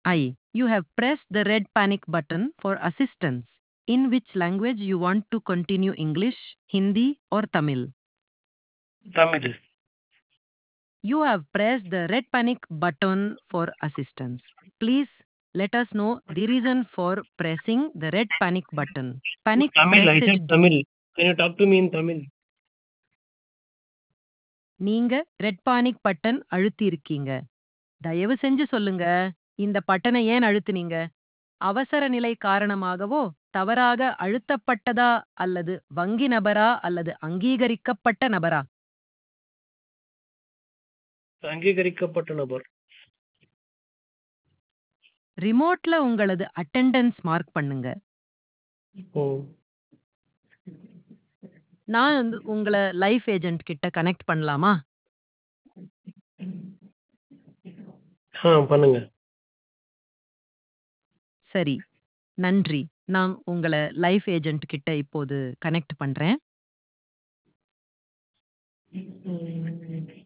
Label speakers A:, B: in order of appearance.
A: You have pressed the red panic button for assistance. In which language you want to continue English, Hindi or Tamil?
B: Tamil.
A: You have pressed the red panic button for assistance. Please let us know the reason for pressing the red panic button. Panic
B: Tamil, I
A: message.
B: said Tamil. Can you talk to me in Tamil?
A: நீங்க red panic button அழுத்தியிருக்கீங்க. தயவு செஞ்சு சொல்லுங்க, இந்த பட்டனை ஏன் அழுத்துனீங்க? அவசர நிலை காரணமாகவோ, தவறாக அழுத்தப்பட்டதா அல்லது வங்கி நபரா அல்லது அங்கீகரிக்கப்பட்ட நபரா?
B: அங்கீகரிக்கப்பட்ட நபர்.
A: ரிமோட்ல உங்களது அட்டெண்டன்ஸ் மார்க் பண்ணுங்க.
B: ஓ.
A: நான் உங்கள லைஃப் ஏஜென்ட் கிட்ட கனெக்ட் பண்ணலாமா?
B: பண்ணுங்க.
A: சரி. நன்றி. நான் உங்கள லைஃப் ஏஜென்ட் கிட்ட இப்போது கனெக்ட் பண்றேன்.